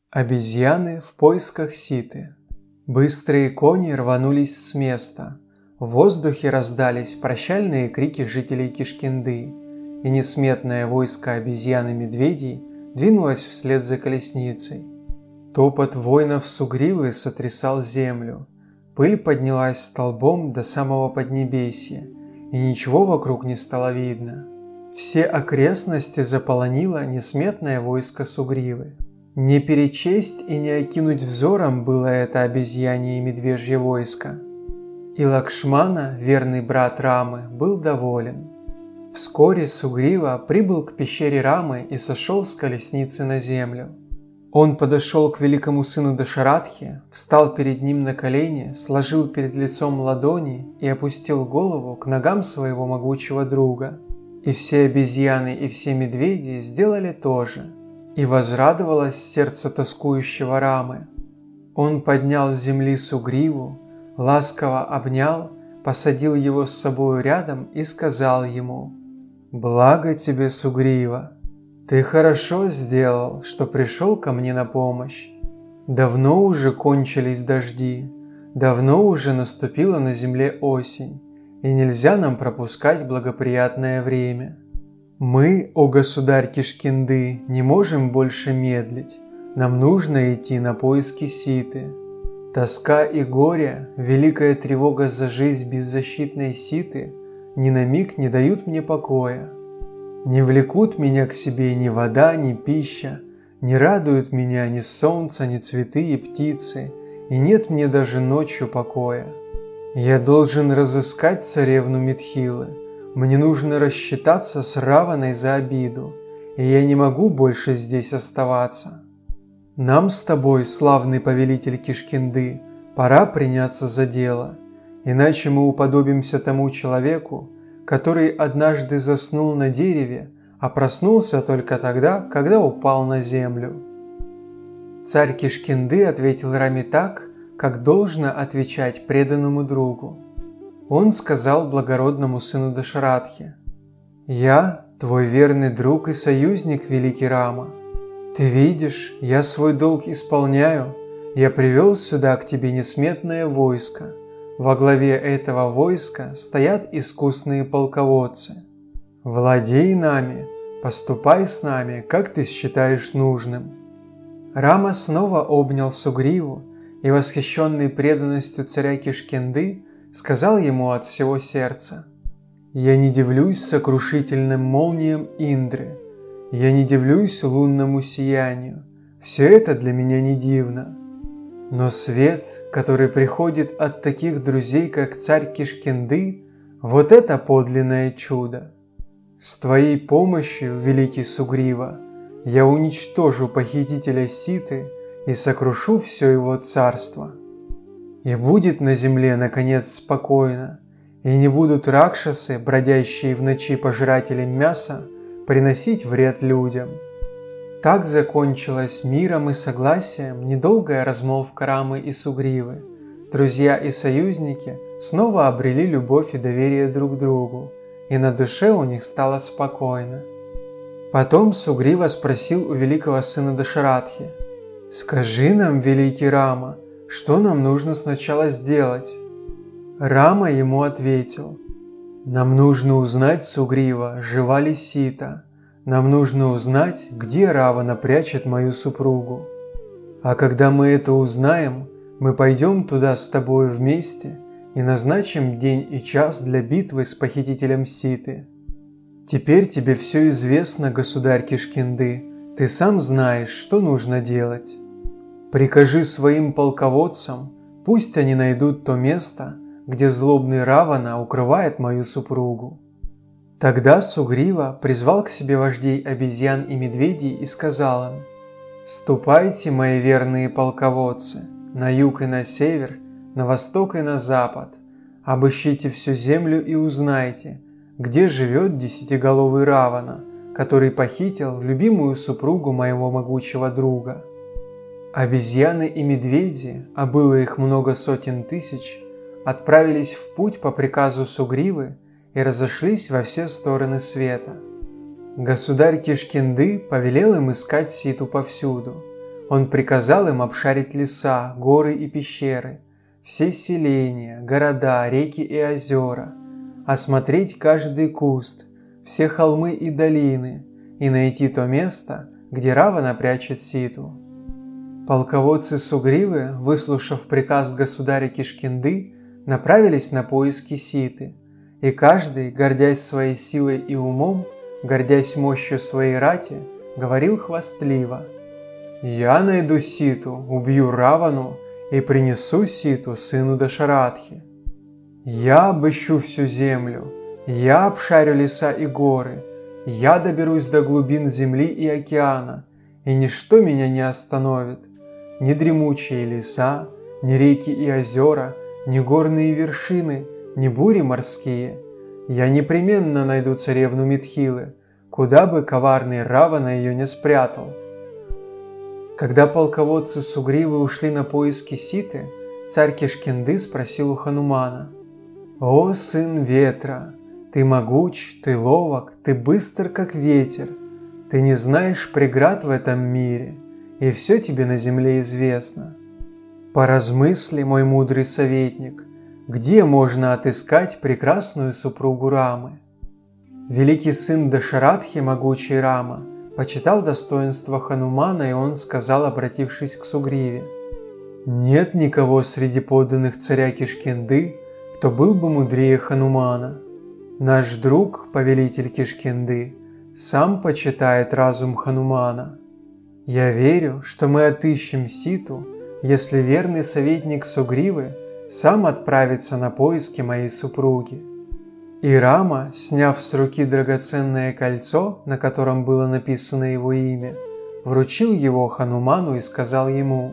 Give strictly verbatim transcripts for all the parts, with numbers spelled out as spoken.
Обезьяны в поисках Ситы. Быстрые кони рванулись с места. В воздухе раздались прощальные крики жителей Кишкинды, и несметное войско обезьян и медведей двинулось вслед за колесницей. Топот воинов сугривы сотрясал землю. Пыль поднялась столбом до самого поднебесья, и ничего вокруг не стало видно. Все окрестности заполонило несметное войско сугривы. Не перечесть и не окинуть взором было это обезьянье и медвежье войско. И Лакшмана, верный брат Рамы, был доволен. Вскоре Сугрива прибыл к пещере Рамы и сошел с колесницы на землю. Он подошел к великому сыну Дашаратхи, встал перед ним на колени, сложил перед лицом ладони и опустил голову к ногам своего могучего друга. И все обезьяны и все медведи сделали то же. И возрадовалось сердце тоскующего Рамы. Он поднял с земли Сугриву, ласково обнял, посадил его с собою рядом и сказал ему: «Благо тебе, Сугрива! Ты хорошо сделал, что пришел ко мне на помощь. Давно уже кончились дожди, давно уже наступила на земле осень, и нельзя нам пропускать благоприятное время. Мы, о государь Кишкинды, не можем больше медлить, нам нужно идти на поиски Ситы. Тоска и горе, великая тревога за жизнь беззащитной Ситы ни на миг не дают мне покоя. Не влекут меня к себе ни вода, ни пища, не радуют меня ни солнце, ни цветы и птицы, и нет мне даже ночью покоя. Я должен разыскать царевну Митхилы. Мне нужно рассчитаться с Раваной за обиду, и я не могу больше здесь оставаться. Нам с тобой, славный повелитель Кишкинды, пора приняться за дело, иначе мы уподобимся тому человеку, который однажды заснул на дереве, а проснулся только тогда, когда упал на землю». Царь Кишкинды ответил Раме так, как должно отвечать преданному другу. Он сказал благородному сыну Дашаратхи: «Я твой верный друг и союзник, великий Рама. Ты видишь, я свой долг исполняю, я привел сюда к тебе несметное войско. Во главе этого войска стоят искусные полководцы. Владей нами, поступай с нами, как ты считаешь нужным». Рама снова обнял Сугриву и, восхищенный преданностью царя Кишкинды, сказал ему от всего сердца: «Я не дивлюсь сокрушительным молниям Индры, я не дивлюсь лунному сиянию, все это для меня не дивно. Но свет, который приходит от таких друзей, как царь Кишкинды, вот это подлинное чудо. С твоей помощью, великий Сугрива, я уничтожу похитителя Ситы и сокрушу все его царство. И будет на земле, наконец, спокойно, и не будут ракшасы, бродящие в ночи пожирателям мяса, приносить вред людям». Так закончилась миром и согласием недолгая размолвка Рамы и Сугривы. Друзья и союзники снова обрели любовь и доверие друг к другу, и на душе у них стало спокойно. Потом Сугрива спросил у великого сына Дашаратхи: «Скажи нам, великий Рама, что нам нужно сначала сделать?» Рама ему ответил: «Нам нужно узнать, Сугрива, жива ли Сита. Нам нужно узнать, где Равана прячет мою супругу. А когда мы это узнаем, мы пойдем туда с тобой вместе и назначим день и час для битвы с похитителем Ситы. Теперь тебе все известно, государь Кишкинды, ты сам знаешь, что нужно делать. Прикажи своим полководцам, пусть они найдут то место, где злобный Равана укрывает мою супругу». Тогда Сугрива призвал к себе вождей обезьян и медведей и сказал им: «Ступайте, мои верные полководцы, на юг и на север, на восток и на запад, обыщите всю землю и узнайте, где живет десятиголовый Равана, который похитил любимую супругу моего могучего друга». Обезьяны и медведи, а было их много сотен тысяч, отправились в путь по приказу Сугривы и разошлись во все стороны света. Государь Кишкинды повелел им искать Ситу повсюду. Он приказал им обшарить леса, горы и пещеры, все селения, города, реки и озера, осмотреть каждый куст, все холмы и долины и найти то место, где Равана прячет Ситу. Полководцы Сугривы, выслушав приказ государя Кишкинды, направились на поиски Ситы, и каждый, гордясь своей силой и умом, гордясь мощью своей рати, говорил хвастливо: «Я найду Ситу, убью Равану и принесу Ситу сыну Дашаратхи. Я обыщу всю землю, я обшарю леса и горы, я доберусь до глубин земли и океана, и ничто меня не остановит, ни дремучие леса, ни реки и озера, ни горные вершины, ни бури морские. Я непременно найду царевну Митхилы, куда бы коварный Равана ее не спрятал». Когда полководцы Сугривы ушли на поиски Ситы, царь Кишкинды спросил у Ханумана: «О, сын ветра, ты могуч, ты ловок, ты быстр, как ветер, ты не знаешь преград в этом мире, и все тебе на земле известно. Поразмысли, мой мудрый советник, где можно отыскать прекрасную супругу Рамы?» Великий сын Дашаратхи, могучий Рама, почитал достоинство Ханумана, и он сказал, обратившись к Сугриве: «Нет никого среди подданных царя Кишкинды, кто был бы мудрее Ханумана. Наш друг, повелитель Кишкинды, сам почитает разум Ханумана. Я верю, что мы отыщем Ситу, если верный советник Сугривы сам отправится на поиски моей супруги». И Рама, сняв с руки драгоценное кольцо, на котором было написано его имя, вручил его Хануману и сказал ему: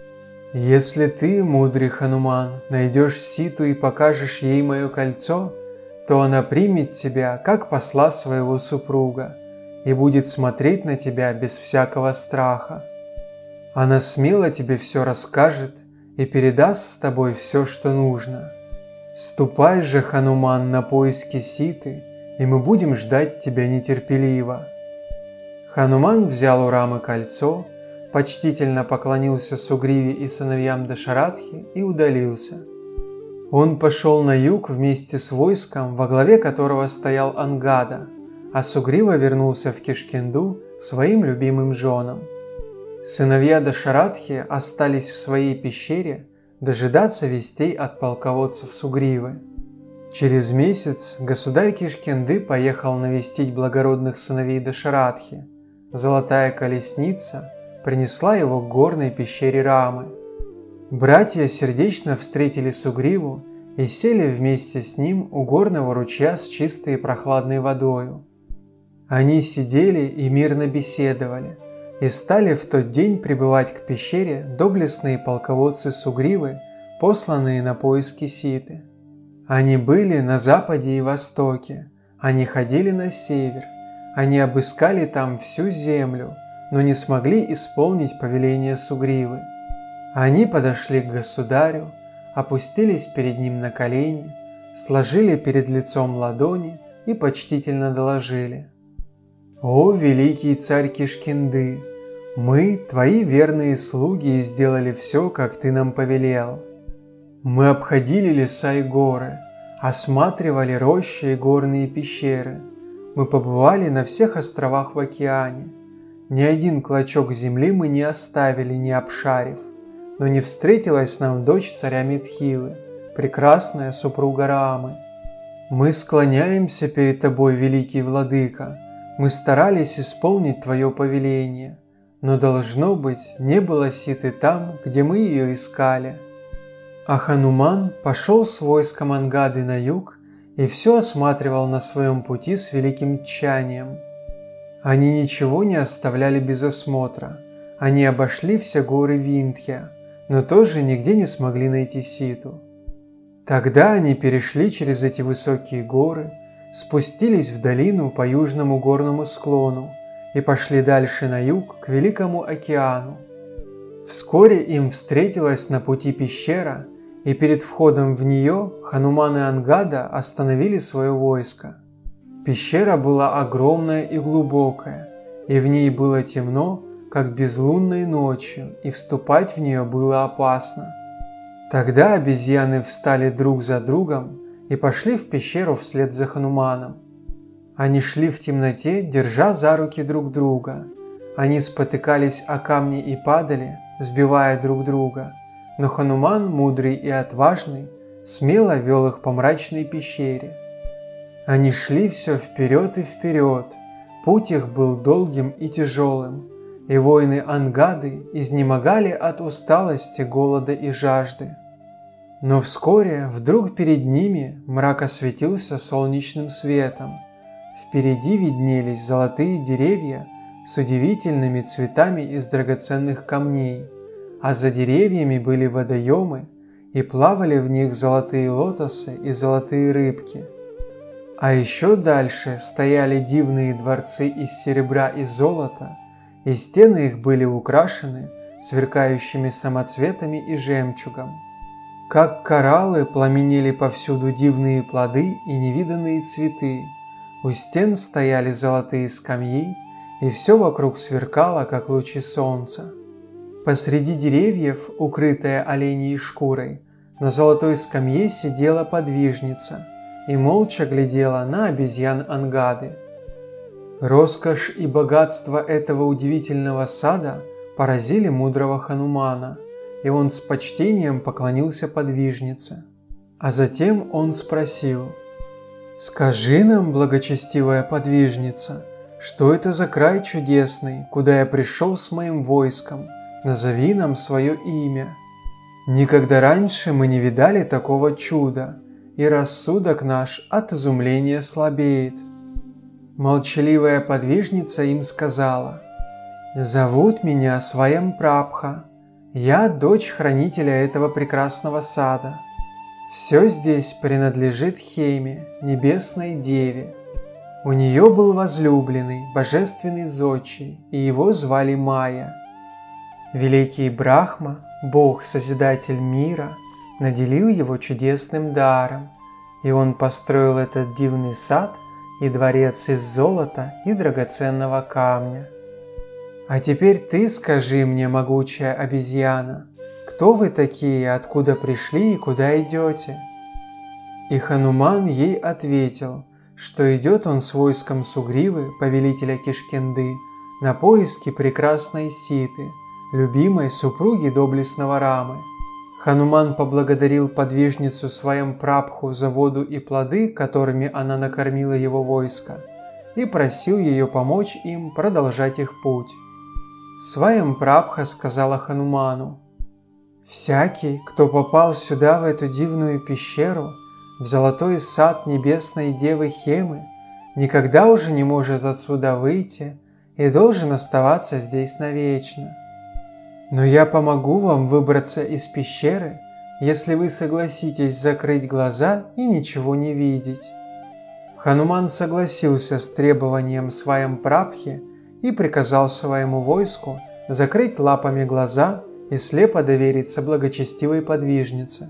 «Если ты, мудрый Хануман, найдешь Ситу и покажешь ей мое кольцо, то она примет тебя как посла своего супруга и будет смотреть на тебя без всякого страха. Она смело тебе все расскажет и передаст с тобой все, что нужно. Ступай же, Хануман, на поиски Ситы, и мы будем ждать тебя нетерпеливо». Хануман взял у Рамы кольцо, почтительно поклонился Сугриве и сыновьям Дашаратхи и удалился. Он пошел на юг вместе с войском, во главе которого стоял Ангада, а Сугрива вернулся в Кишкинду к своим любимым женам. Сыновья Дашаратхи остались в своей пещере дожидаться вестей от полководцев Сугривы. Через месяц государь Кишкинды поехал навестить благородных сыновей Дашаратхи. Золотая колесница принесла его к горной пещере Рамы. Братья сердечно встретили Сугриву и сели вместе с ним у горного ручья с чистой и прохладной водою. Они сидели и мирно беседовали, и стали в тот день прибывать к пещере доблестные полководцы Сугривы, посланные на поиски Ситы. Они были на западе и востоке, они ходили на север, они обыскали там всю землю, но не смогли исполнить повеление Сугривы. Они подошли к государю, опустились перед ним на колени, сложили перед лицом ладони и почтительно доложили: «О, великий царь Кишкинды! Мы, твои верные слуги, сделали все, как ты нам повелел. Мы обходили леса и горы, осматривали рощи и горные пещеры. Мы побывали на всех островах в океане. Ни один клочок земли мы не оставили, не обшарив, но не встретилась нам дочь царя Митхилы, прекрасная супруга Рамы. Мы склоняемся перед тобой, великий владыка, мы старались исполнить твое повеление, но, должно быть, не было Ситы там, где мы ее искали». А Хануман пошел с войском Ангады на юг и все осматривал на своем пути с великим тщанием. Они ничего не оставляли без осмотра. Они обошли все горы Виндхья, но тоже нигде не смогли найти Ситу. Тогда они перешли через эти высокие горы, спустились в долину по южному горному склону и пошли дальше на юг к Великому океану. Вскоре им встретилась на пути пещера, и перед входом в нее Хануман и Ангада остановили свое войско. Пещера была огромная и глубокая, и в ней было темно, как безлунной ночью, и вступать в нее было опасно. Тогда обезьяны встали друг за другом и пошли в пещеру вслед за Хануманом. Они шли в темноте, держа за руки друг друга. Они спотыкались о камни и падали, сбивая друг друга, но Хануман, мудрый и отважный, смело вел их по мрачной пещере. Они шли все вперед и вперед, путь их был долгим и тяжелым, и воины Ангады изнемогали от усталости, голода и жажды. Но вскоре вдруг перед ними мрак осветился солнечным светом. Впереди виднелись золотые деревья с удивительными цветами из драгоценных камней, а за деревьями были водоемы, и плавали в них золотые лотосы и золотые рыбки. А еще дальше стояли дивные дворцы из серебра и золота, и стены их были украшены сверкающими самоцветами и жемчугом. Как кораллы пламенели повсюду дивные плоды и невиданные цветы, у стен стояли золотые скамьи, и все вокруг сверкало, как лучи солнца. Посреди деревьев, укрытая оленьей шкурой, на золотой скамье сидела подвижница и молча глядела на обезьян Ангады. Роскошь и богатство этого удивительного сада поразили мудрого Ханумана, и он с почтением поклонился подвижнице. А затем он спросил: «Скажи нам, благочестивая подвижница, что это за край чудесный, куда я пришел с моим войском? Назови нам свое имя. Никогда раньше мы не видали такого чуда, и рассудок наш от изумления слабеет». Молчаливая подвижница им сказала: «Зовут меня Сваямпрабха. Я дочь хранителя этого прекрасного сада. Все здесь принадлежит Хеме, небесной деве. У нее был возлюбленный, божественный зодчий, и его звали Майя. Великий Брахма, Бог-созидатель мира, наделил его чудесным даром, и он построил этот дивный сад и дворец из золота и драгоценного камня. А теперь ты скажи мне, могучая обезьяна, кто вы такие, откуда пришли и куда идете?» И Хануман ей ответил, что идет он с войском Сугривы, повелителя Кишкинды, на поиски прекрасной Ситы, любимой супруги доблестного Рамы. Хануман поблагодарил подвижницу Сваямпрабху за воду и плоды, которыми она накормила его войско, и просил ее помочь им продолжать их путь. Сваямпрабха сказала Хануману: «Всякий, кто попал сюда, в эту дивную пещеру, в золотой сад небесной девы Хемы, никогда уже не может отсюда выйти и должен оставаться здесь навечно. Но я помогу вам выбраться из пещеры, если вы согласитесь закрыть глаза и ничего не видеть». Хануман согласился с требованием Сваямпрабхи и приказал своему войску закрыть лапами глаза и слепо довериться благочестивой подвижнице.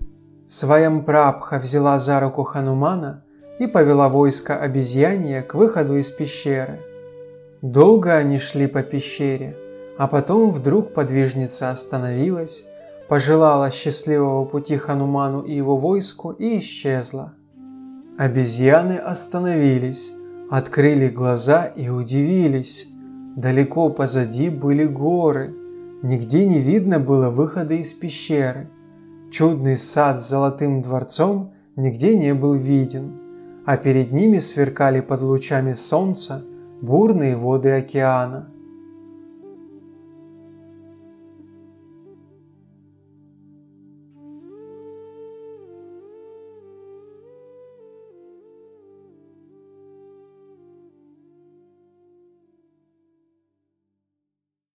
Сваямпрабха взяла за руку Ханумана и повела войско обезьянье к выходу из пещеры. Долго они шли по пещере, а потом вдруг подвижница остановилась, пожелала счастливого пути Хануману и его войску и исчезла. Обезьяны остановились, открыли глаза и удивились. Далеко позади были горы, нигде не видно было выхода из пещеры. Чудный сад с золотым дворцом нигде не был виден, а перед ними сверкали под лучами солнца бурные воды океана.